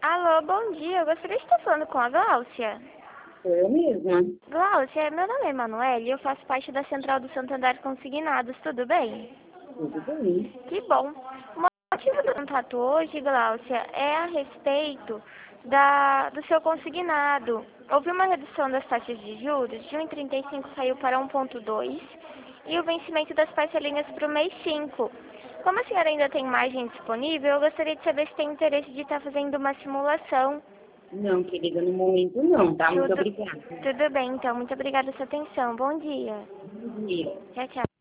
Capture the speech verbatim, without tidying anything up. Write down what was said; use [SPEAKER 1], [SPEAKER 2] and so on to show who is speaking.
[SPEAKER 1] Alô, bom dia. Eu gostaria de estar falando com a Gláucia.
[SPEAKER 2] Sou eu mesma.
[SPEAKER 1] Gláucia, meu nome é Emanuele e eu faço parte da Central do Santander Consignados. Tudo bem?
[SPEAKER 2] Tudo bem.
[SPEAKER 1] Que bom. O motivo do contato hoje, Gláucia, é a respeito da, do seu consignado. Houve uma redução das taxas de juros, de um vírgula trinta e cinco saiu para um vírgula dois e o vencimento das parcelinhas para o mês cinco. Como a senhora ainda tem margem disponível, eu gostaria de saber se tem interesse de estar fazendo uma simulação.
[SPEAKER 2] Não, querida, no momento não, tá? Muito
[SPEAKER 1] Tudo,
[SPEAKER 2] obrigada.
[SPEAKER 1] tudo bem, então. Muito obrigada pela sua atenção. Bom dia.
[SPEAKER 2] Bom dia.
[SPEAKER 1] Tchau, tchau.